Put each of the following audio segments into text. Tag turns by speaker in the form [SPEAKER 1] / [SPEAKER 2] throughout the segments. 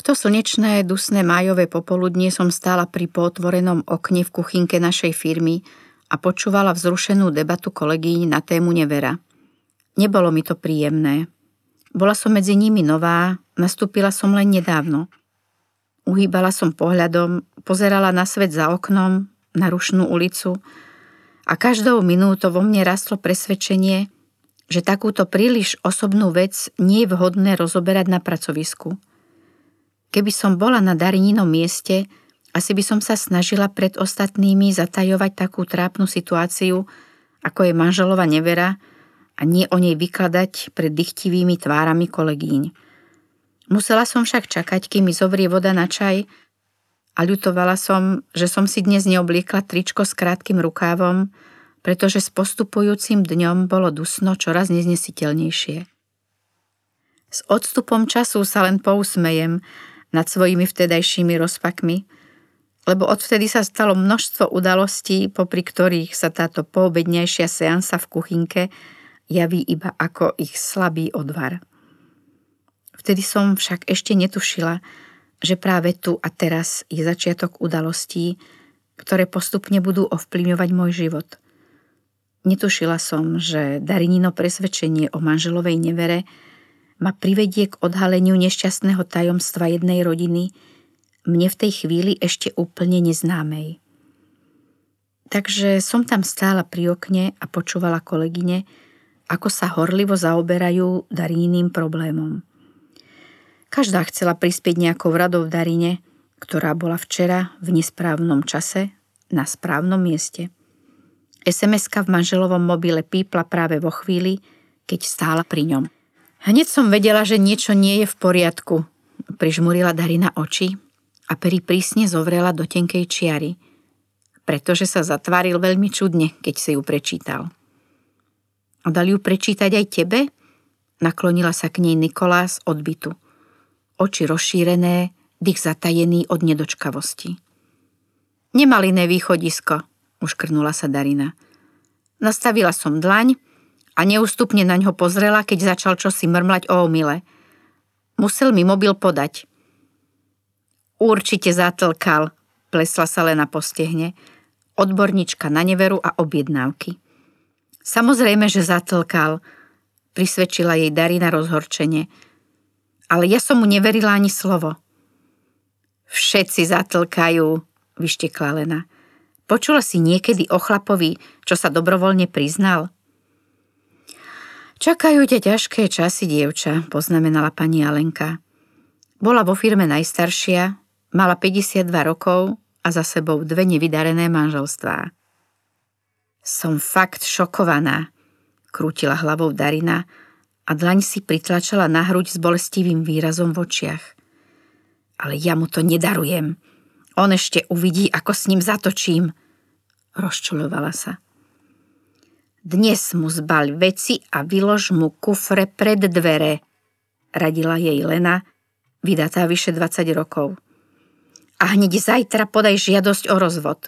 [SPEAKER 1] to slnečné, dusné májové popoludnie som stála pri pootvorenom okne v kuchynke našej firmy a počúvala vzrušenú debatu kolegyň na tému nevera. Nebolo mi to príjemné. Bola som medzi nimi nová, nastúpila som len nedávno. Uhýbala som pohľadom, pozerala na svet za oknom, na rušnú ulicu a každou minútou vo mne rastlo presvedčenie, že takúto príliš osobnú vec nie je vhodné rozoberať na pracovisku. Keby som bola na Darininom mieste, asi by som sa snažila pred ostatnými zatajovať takú trápnu situáciu, ako je manželova nevera, a nie o nej vykladať pred dychtivými tvárami kolegyň. Musela som však čakať, kým mi zovrie voda na čaj, a ľutovala som, že som si dnes neobliekla tričko s krátkym rukávom, pretože s postupujúcim dňom bolo dusno čoraz neznesiteľnejšie. S odstupom času sa len pousmejem nad svojimi vtedajšími rozpakmi, lebo odvtedy sa stalo množstvo udalostí, popri ktorých sa táto poobednejšia seansa v kuchynke javí iba ako ich slabý odvar. Vtedy som však ešte netušila, že práve tu a teraz je začiatok udalostí, ktoré postupne budú ovplyvňovať môj život. Netušila som, že Darinino presvedčenie o manželovej nevere ma privedie k odhaleniu nešťastného tajomstva jednej rodiny, mne v tej chvíli ešte úplne neznámej. Takže som tam stála pri okne a počúvala kolegyne, ako sa horlivo zaoberajú Dariným problémom. Každá chcela prispieť nejakou radou v Darine, ktorá bola včera v nesprávnom čase na správnom mieste. SMS-ka v manželovom mobile pípla práve vo chvíli, keď stála pri ňom. Hneď som vedela, že niečo nie je v poriadku. Prižmurila Darina oči a pery prísne zovrela do tenkej čiary, pretože sa zatváril veľmi čudne, keď si ju prečítal. A dal ju prečítať aj tebe? Naklonila sa k nej Nikola z odbytu. Oči rozšírené, dých zatajený od nedočkavosti. Nemal iné východisko, uškrnula sa Darina. Nastavila som dlaň a neústupne na ňo pozrela, keď začal čosi mrmlať o omyle. Musel mi mobil podať. Určite zatlkal, plesla sa Lena po stehne, odborníčka na neveru a objednávky. Samozrejme, že zatlkal, prisvedčila jej Darina rozhorčene. Ale ja som mu neverila ani slovo. Všetci zatlkajú, vyštekla Lena. Počula si niekedy o chlapovi, čo sa dobrovoľne priznal? Čakajú ťa ťažké časy, dievča, poznamenala pani Alenka. Bola vo firme najstaršia, mala 52 rokov a za sebou 2 nevydarené manželstvá. Som fakt šokovaná, krútila hlavou Darina a dlaň si pritlačala na hruď s bolestivým výrazom v očiach. Ale ja mu to nedarujem. On ešte uvidí, ako s ním zatočím, rozčuľovala sa. Dnes mu zbaľ veci a vylož mu kufre pred dvere, radila jej Lena, vydatá vyše 20 rokov. A hneď zajtra podaj žiadosť o rozvod.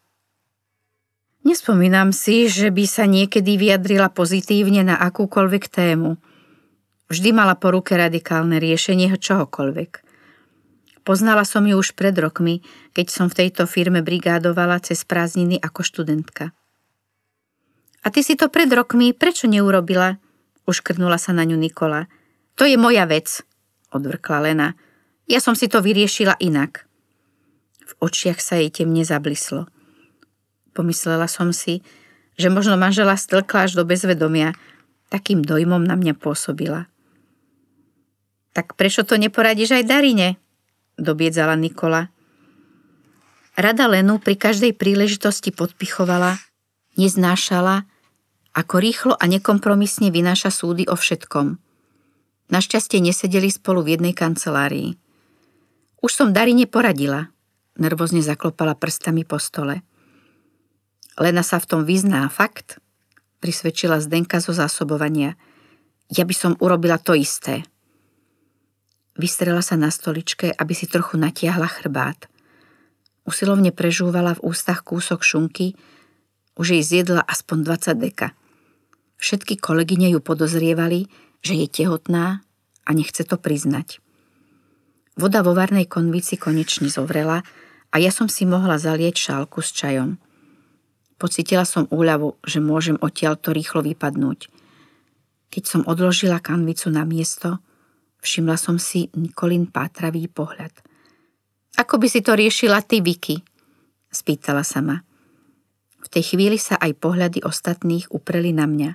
[SPEAKER 1] Nespomínam si, že by sa niekedy vyjadrila pozitívne na akúkoľvek tému. Vždy mala po ruke radikálne riešenie čohokoľvek. Poznala som ju už pred rokmi, keď som v tejto firme brigádovala cez prázdniny ako študentka. A ty si to pred rokmi prečo neurobila? Uškrnula sa na ňu Nikola. To je moja vec, odvrkla Lena. Ja som si to vyriešila inak. V očiach sa jej temne zablislo. Pomyslela som si, že možno manžela stlkla až do bezvedomia. Takým dojmom na mňa pôsobila. Tak prečo to neporadíš aj Darine? Dobiedzala Nikola. Rada Lenu pri každej príležitosti podpichovala, neznášala, ako rýchlo a nekompromisne vynáša súdy o všetkom. Našťastie nesedeli spolu v jednej kancelárii. Už som Darine poradila, nervózne zaklopala prstami po stole. Lena sa v tom vyzná, fakt? Prisvedčila Zdenka zo zásobovania. Ja by som urobila to isté. Vystrela sa na stoličke, aby si trochu natiahla chrbát. Usilovne prežúvala v ústach kúsok šunky, už jej zjedla aspoň 20 deka. Všetky kolegyne ju podozrievali, že je tehotná a nechce to priznať. Voda vo varnej konvici konečne zovrela a ja som si mohla zalieť šálku s čajom. Pocítila som úľavu, že môžem odtiaľto rýchlo vypadnúť. Keď som odložila kanvicu na miesto, všimla som si Nikolín pátravý pohľad. Ako by si to riešila ty, Vicky? Spýtala sa ma. V tej chvíli sa aj pohľady ostatných upreli na mňa.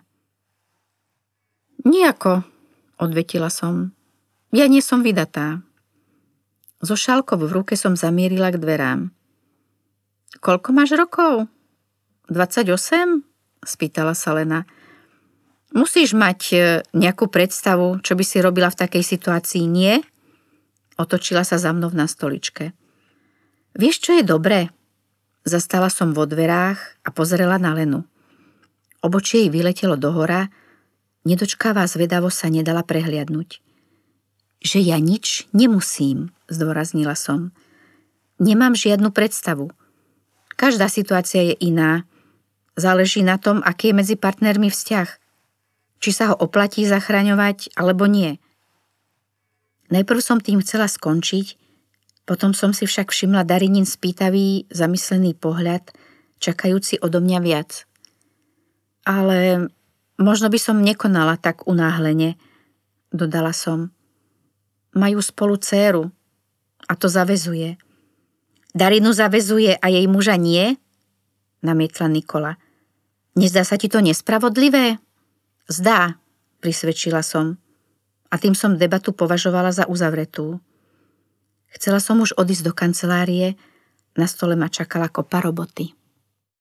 [SPEAKER 1] Nijako, odvetila som. Ja nie som vydatá. So šálkou v ruke som zamierila k dverám. Koľko máš rokov? 28? Spýtala sa Lena. Musíš mať nejakú predstavu, čo by si robila v takej situácii, nie? Otočila sa za mnou na stoličke. Vieš, čo je dobré? Zastala som vo dverách a pozrela na Lenu. Obočie jej vyletelo dohora, nedočkavá zvedavosť sa nedala prehliadnúť. Že ja nič nemusím, zdôraznila som. Nemám žiadnu predstavu. Každá situácia je iná. Záleží na tom, aký je medzi partnermi vzťah. Či sa ho oplatí zachraňovať, alebo nie. Najprv som tým chcela skončiť, potom som si však všimla Darinin spýtavý, zamyslený pohľad, čakajúci odo mňa viac. Ale možno by som nekonala tak unáhlene, dodala som. Majú spolu dcéru a to zaväzuje. Darinu zaväzuje a jej muža nie? Namietla Nikola. Nezdá sa ti to nespravodlivé? Zdá, prisvedčila som. A tým som debatu považovala za uzavretú. Chcela som už odísť do kancelárie, na stole ma čakala kopa roboty.